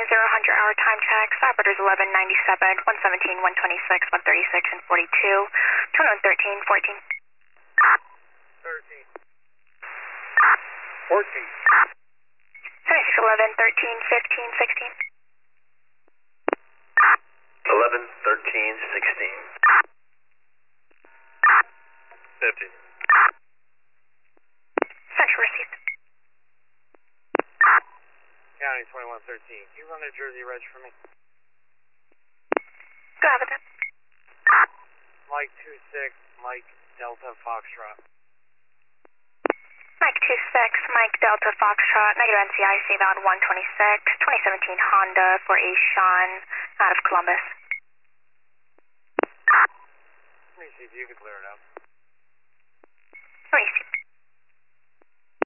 100 hour time check. Operators 1197, 117, 126, 136, and 42. 21, 13, 14. 13. 14. 76, 11, 13, 15, 16. 11, 13, 16. 15. Section received. County 2113. Can you run a Jersey Reg for me? Go ahead with it. Mike 26, Mike Delta Foxtrot. Mike 26, Mike Delta Foxtrot, negative NCIC bound 126, 2017 Honda for a Sean out of Columbus. Let me see if you can clear it out. Receive.